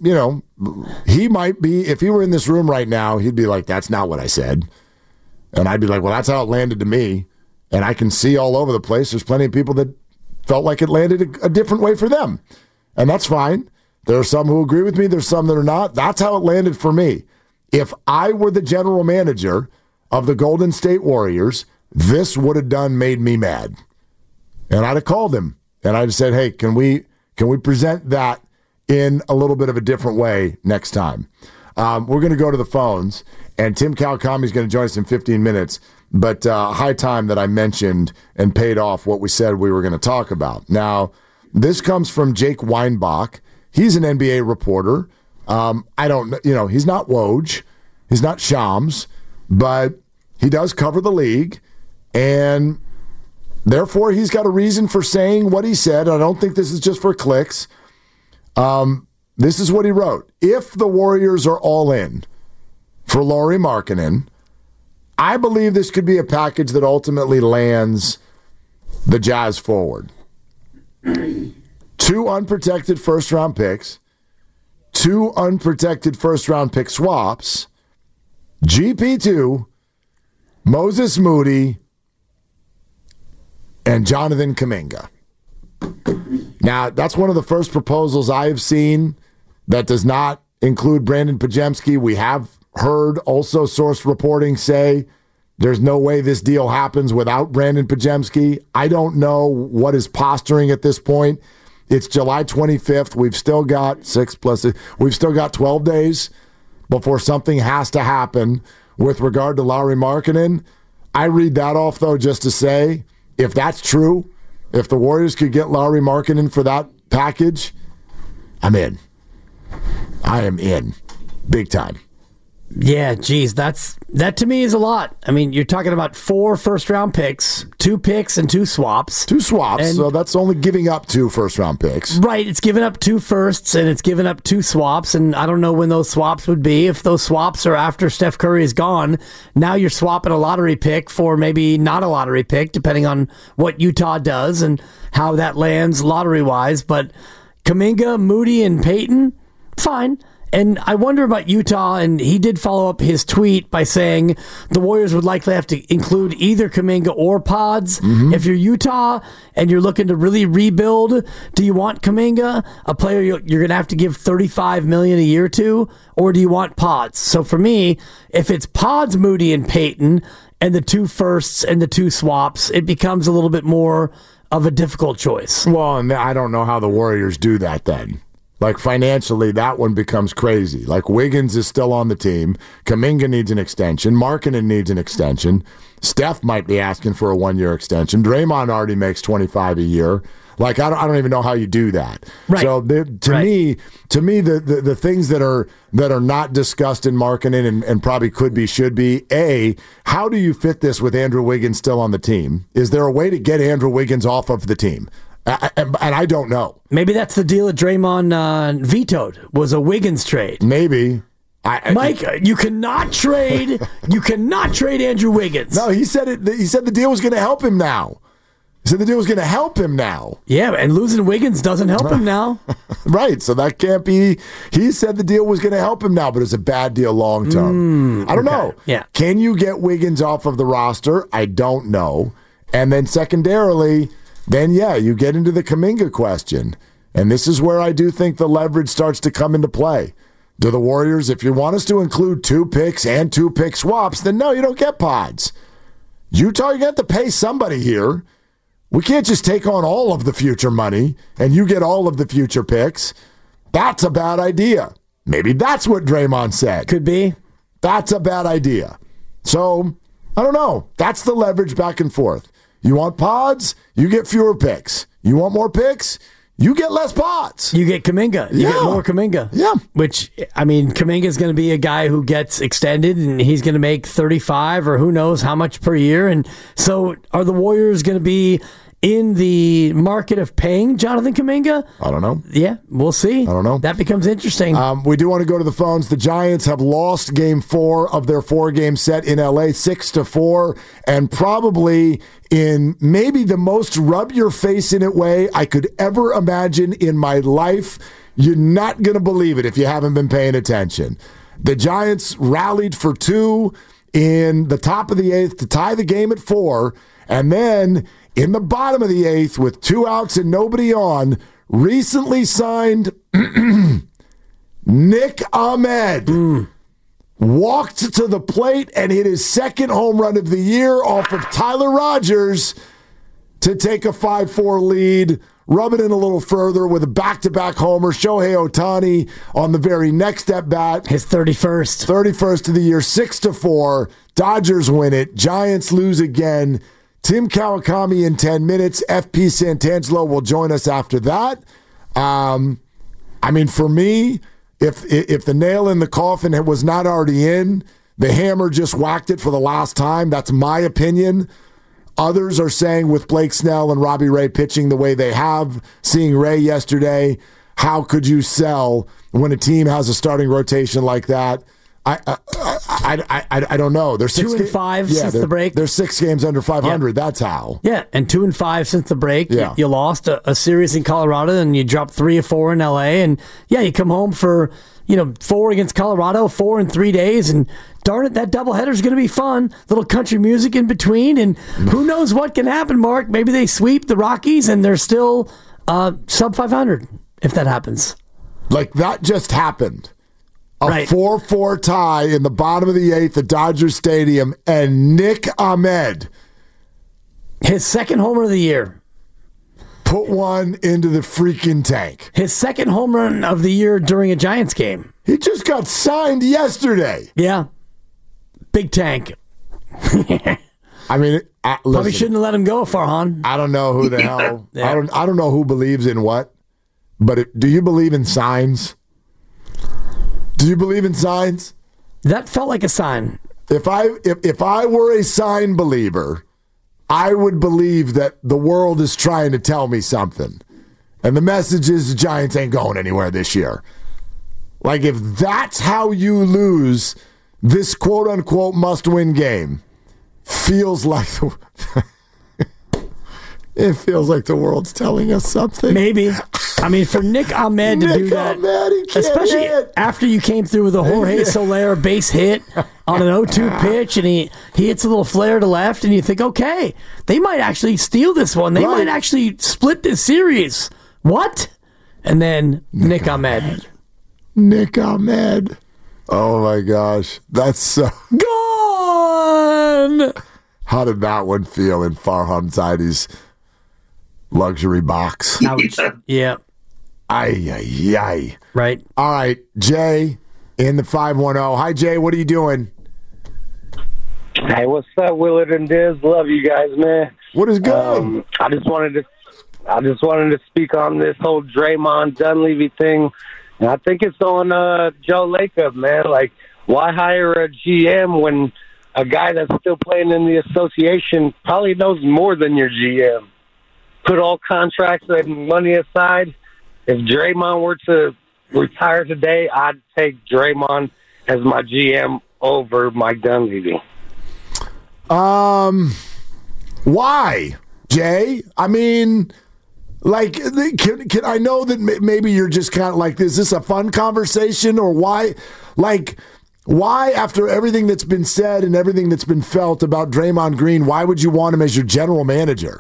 he might be, if he were in this room right now, he'd be like, that's not what I said. And I'd be like, well, that's how it landed to me. And I can see all over the place, there's plenty of people that felt like it landed a different way for them. And that's fine. There are some who agree with me. There's some that are not. That's how it landed for me. If I were the general manager of the Golden State Warriors, this would have made me mad. And I'd have called him and I'd have said, hey, can we present that in a little bit of a different way next time? We're going to go to the phones, and Tim Kawakami is going to join us in 15 minutes. But high time that I mentioned and paid off what we said we were going to talk about. Now, this comes from Jake Weinbach. He's an NBA reporter. He's not Woj. He's not Shams, but he does cover the league, and therefore, he's got a reason for saying what he said. I don't think this is just for clicks. This is what he wrote. If the Warriors are all in for Lauri Markkanen, I believe this could be a package that ultimately lands the Jazz forward. 2 unprotected first-round picks, 2 unprotected first-round pick swaps, GP2, Moses Moody, and Jonathan Kuminga. Now, that's one of the first proposals I have seen that does not include Brandon Podziemski. We have heard also source reporting say there's no way this deal happens without Brandon Podziemski. I don't know what is posturing at this point. It's July 25th. We've still got 12 days before something has to happen with regard to Lauri Markkanen. I read that off, though, just to say, if that's true, if the Warriors could get Lauri Markkanen for that package, I'm in. I am in. Big time. Yeah, geez, that to me is a lot. I mean, you're talking about 4 first-round picks, 2 picks, and 2 swaps. 2 swaps, so that's only giving up 2 first-round picks. Right, it's giving up 2 firsts, and it's giving up 2 swaps, and I don't know when those swaps would be. If those swaps are after Steph Curry is gone, now you're swapping a lottery pick for maybe not a lottery pick, depending on what Utah does and how that lands lottery-wise. But Kuminga, Moody, and Payton, fine. And I wonder about Utah, and he did follow up his tweet by saying the Warriors would likely have to include either Kuminga or Pods. Mm-hmm. If you're Utah and you're looking to really rebuild, do you want Kuminga, a player you're going to have to give $35 million a year to, or do you want Pods? So for me, if it's Pods, Moody, and Payton, and the 2 firsts and the 2 swaps, it becomes a little bit more of a difficult choice. Well, and I don't know how the Warriors do that then. Like, financially, that one becomes crazy. Like, Wiggins is still on the team. Kuminga needs an extension. Markkanen needs an extension. Steph might be asking for a 1-year extension. Draymond already makes $25 a year. Like, I don't even know how you do that. Right. So to me, the things that are not discussed in Markkanen and probably could be, should be, A, how do you fit this with Andrew Wiggins still on the team? Is there a way to get Andrew Wiggins off of the team? And I don't know. Maybe that's the deal that Draymond vetoed, was a Wiggins trade. Maybe. Mike, you cannot trade. You cannot trade Andrew Wiggins. No, he said it. He said the deal was going to help him now. He said the deal was going to help him now. Yeah, and losing Wiggins doesn't help him now. Right, so that can't be. He said the deal was going to help him now, but it's a bad deal long term. I don't know. Yeah. Can you get Wiggins off of the roster? I don't know. And then secondarily, then yeah, you get into the Kuminga question. And this is where I do think the leverage starts to come into play. Do the Warriors, if you want us to include 2 picks and 2 pick swaps, then no, you don't get pods. Utah, you got to pay somebody here. We can't just take on all of the future money and you get all of the future picks. That's a bad idea. Maybe that's what Draymond said. Could be. That's a bad idea. So, I don't know. That's the leverage back and forth. You want pods, you get fewer picks. You want more picks, you get less pods. You get Kuminga. You get more Kuminga. Yeah. Which, I mean, Kuminga is going to be a guy who gets extended and he's going to make 35 or who knows how much per year. And so are the Warriors going to be in the market of paying Jonathan Kuminga? I don't know. Yeah, we'll see. I don't know. That becomes interesting. We do want to go to the phones. The Giants have lost game 4 of their 4-game set in LA, 6-4, and probably in maybe the most rub-your-face-in-it way I could ever imagine in my life. You're not going to believe it if you haven't been paying attention. The Giants rallied for 2 in the top of the 8th to tie the game at 4, and then in the bottom of the 8th with 2 outs and nobody on, recently signed Nick Ahmed. Walked to the plate and hit his 2nd home run of the year off of Tyler Rogers to take a 5-4 lead, rub it in a little further with a back-to-back homer. Shohei Ohtani on the very next at-bat. His 31st. 31st of the year, 6-4. Dodgers win it. Giants lose again. Tim Kawakami in 10 minutes. FP Santangelo will join us after that. I mean, for me, if the nail in the coffin was not already in, the hammer just whacked it for the last time. That's my opinion. Others are saying with Blake Snell and Robbie Ray pitching the way they have, seeing Ray yesterday, how could you sell when a team has a starting rotation like that? I don't know. They're 2-5 since the break. They're 6 games under 500. Yeah. That's how. Yeah, and 2-5 since the break. Yeah. You lost a series in Colorado, and you dropped 3 or 4 in LA, and yeah, you come home for 4 against Colorado, 4 in 3 days, and darn it, that doubleheader is going to be fun. Little country music in between, and who knows what can happen, Mark? Maybe they sweep the Rockies, and they're still sub 500 if that happens. Like that just happened. A right. 4-4 tie in the bottom of the 8th at Dodger Stadium, and Nick Ahmed, his 2nd homer of the year, put one into the freaking tank. His 2nd home run of the year during a Giants game. He just got signed yesterday. Yeah. Big tank. I mean, probably shouldn't have let him go, Farhan. I don't know who the hell. Yeah. I don't know who believes in what, but do you believe in signs? Do you believe in signs? That felt like a sign. If I were a sign believer, I would believe that the world is trying to tell me something. And the message is the Giants ain't going anywhere this year. Like, if that's how you lose this quote-unquote must-win game, feels like it feels like the world's telling us something. Maybe. I mean, for Nick Ahmed to do that, especially after you came through with a Jorge Soler base hit on an 0-2 pitch, and he hits a little flare to left, and you think, okay, they might actually steal this one. They might actually split this series. What? And then Nick Ahmed. Nick Ahmed. Oh, my gosh. That's so... Gone! How did that one feel in Farhan Zaidi's luxury box. Ouch. Yeah. Ay. Right. All right, Jay in the 510. Hi, Jay. What are you doing? Hey, what's up, Willard and Diz? Love you guys, man. What is good? I just wanted to speak on this whole Draymond Dunleavy thing. And I think it's on Joe Lacob, man. Like, why hire a GM when a guy that's still playing in the association probably knows more than your GM? Put all contracts and money aside. If Draymond were to retire today, I'd take Draymond as my GM over Mike Dunleavy. Why, Jay? I mean, like, can I know that maybe you're just kind of like, is this a fun conversation, or why? Like, why, after everything that's been said and everything that's been felt about Draymond Green, why would you want him as your general manager?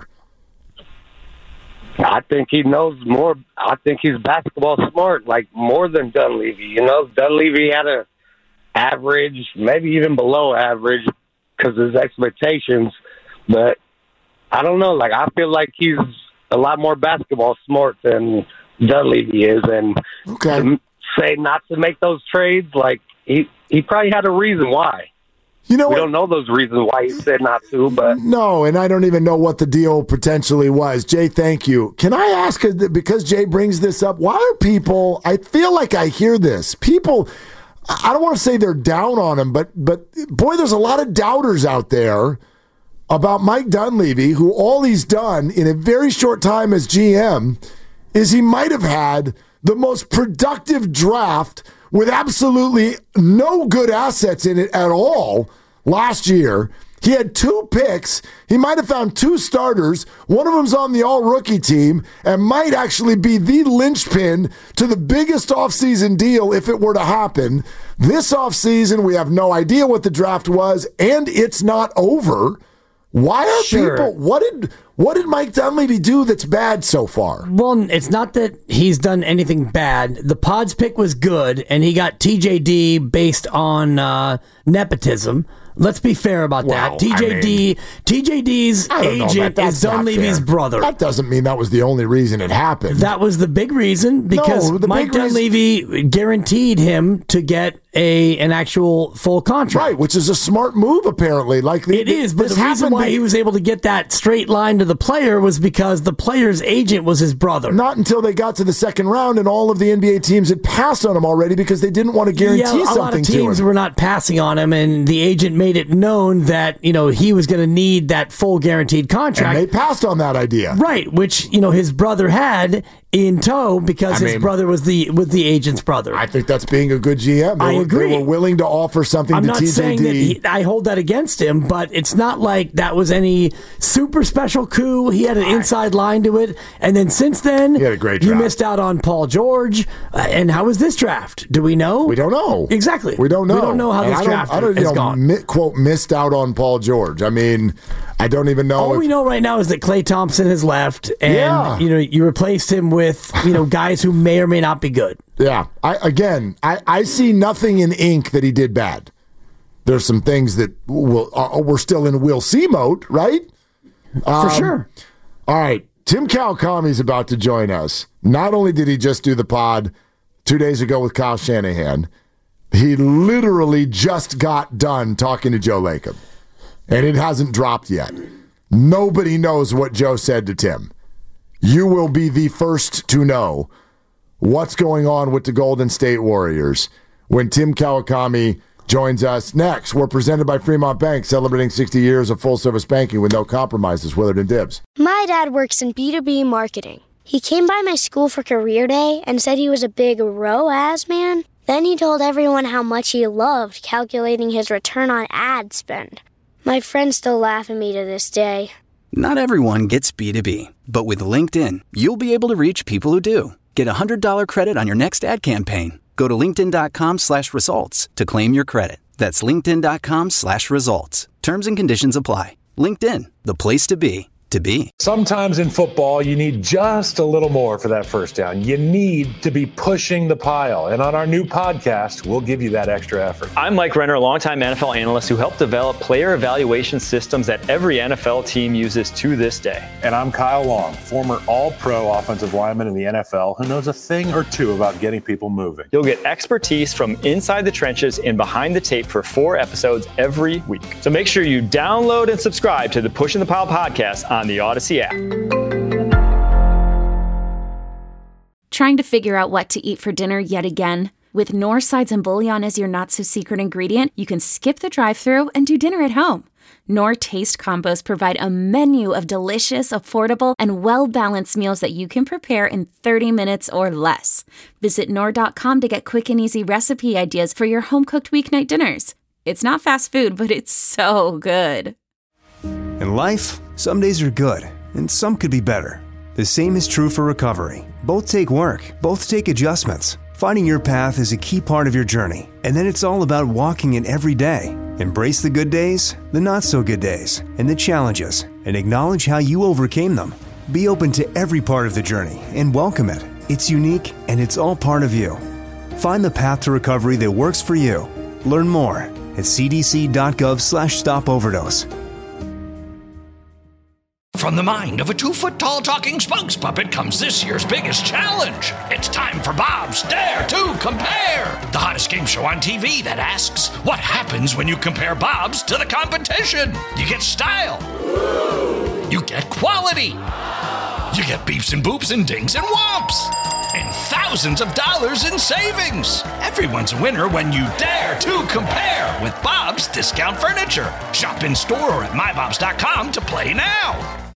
I think he knows more. I think he's basketball smart, like more than Dunleavy. You know, Dunleavy had a average, maybe even below average, because of his expectations. But I don't know. Like, I feel like he's a lot more basketball smart than Dunleavy is. And to say not to make those trades, like, he probably had a reason why. You know, we don't know those reasons why he said not to, but no, and I don't even know what the deal potentially was. Jay, thank you. Can I ask, because Jay brings this up, why are people? I feel like I hear this. People, I don't want to say they're down on him, but boy, there's a lot of doubters out there about Mike Dunleavy, who all he's done in a very short time as GM is he might have had the most productive draft with absolutely no good assets in it at all last year. He had 2 picks. He might have found 2 starters. One of them's on the all-rookie team and might actually be the linchpin to the biggest offseason deal if it were to happen. This offseason, we have no idea what the draft was, and it's not over. Why are people... What did Mike Dunleavy do that's bad so far? Well, it's not that he's done anything bad. The Pods pick was good, and he got TJD based on nepotism. Let's be fair about that. TJD's agent is Dunleavy's brother. That doesn't mean that was the only reason it happened. That was the big reason, because Mike Dunleavy guaranteed him to get an actual full contract. Right, which is a smart move, apparently. Like it is, but the reason why he was able to get that straight line to the player was because the player's agent was his brother. Not until they got to the second round and all of the NBA teams had passed on him already because they didn't want to guarantee something to him. A lot of teams were not passing on him, and the agent made it known that, you know, he was going to need that full guaranteed contract. And they passed on that idea. Right, which, you know, his brother had in tow because his brother was the agent's brother. I think that's being a good GM. I agree. They were willing to offer something to TJD. I'm not saying that I hold that against him, but it's not like that was any super special coup. He had an inside line to it. And then since then, he had a great you draft. missed out on Paul George. And how was this draft? Do we know? We don't know. Exactly. We don't know. We don't know how this draft has gone. Quote, missed out on Paul George. I mean, I don't even know. All we know right now is that Klay Thompson has left, and you know, you replaced him with, you know, guys who may or may not be good. Yeah. I see nothing in ink that he did bad. There's some things that we're still in we'll see mode, right? For sure. All right. Tim Kawakami's about to join us. Not only did he just do the pod 2 days ago with Kyle Shanahan, he literally just got done talking to Joe Lacob. And it hasn't dropped yet. Nobody knows what Joe said to Tim. You will be the first to know what's going on with the Golden State Warriors when Tim Kawakami joins us next. We're presented by Fremont Bank, celebrating 60 years of full-service banking with no compromises. Willard and Dibbs. My dad works in B2B marketing. He came by my school for career day and said he was a big ROAS man. Then he told everyone how much he loved calculating his return on ad spend. My friends still laugh at me to this day. Not everyone gets B2B, but with LinkedIn, you'll be able to reach people who do. Get a $100 credit on your next ad campaign. Go to linkedin.com/results to claim your credit. That's linkedin.com/results. Terms and conditions apply. LinkedIn, the place to be, to be. Sometimes in football, you need just a little more for that first down. You need to be pushing the pile. And on our new podcast, we'll give you that extra effort. I'm Mike Renner, a longtime NFL analyst who helped develop player evaluation systems that every NFL team uses to this day. And I'm Kyle Long, former all-pro offensive lineman in the NFL who knows a thing or two about getting people moving. You'll get expertise from inside the trenches and behind the tape for 4 episodes every week. So make sure you download and subscribe to the Pushing the Pile podcast on the Odyssey app. Trying to figure out what to eat for dinner yet again? With Knorr sides and bouillon as your not-so-secret ingredient, you can skip the drive-thru and do dinner at home. Knorr Taste Combos provide a menu of delicious, affordable, and well-balanced meals that you can prepare in 30 minutes or less. Visit Knorr.com to get quick and easy recipe ideas for your home-cooked weeknight dinners. It's not fast food, but it's so good. In life, some days are good, and some could be better. The same is true for recovery. Both take work, both take adjustments. Finding your path is a key part of your journey, and then it's all about walking it every day. Embrace the good days, the not-so-good days, and the challenges, and acknowledge how you overcame them. Be open to every part of the journey and welcome it. It's unique, and it's all part of you. Find the path to recovery that works for you. Learn more at cdc.gov/stopoverdose. From the mind of a 2-foot-tall talking spokes puppet comes this year's biggest challenge. It's time for Bob's Dare to Compare, the hottest game show on TV that asks, what happens when you compare Bob's to the competition? You get style. You get quality. You get beeps and boops and dings and whomps. And thousands of dollars in savings. Everyone's a winner when you dare to compare with Bob's Discount Furniture. Shop in store or at mybobs.com to play now.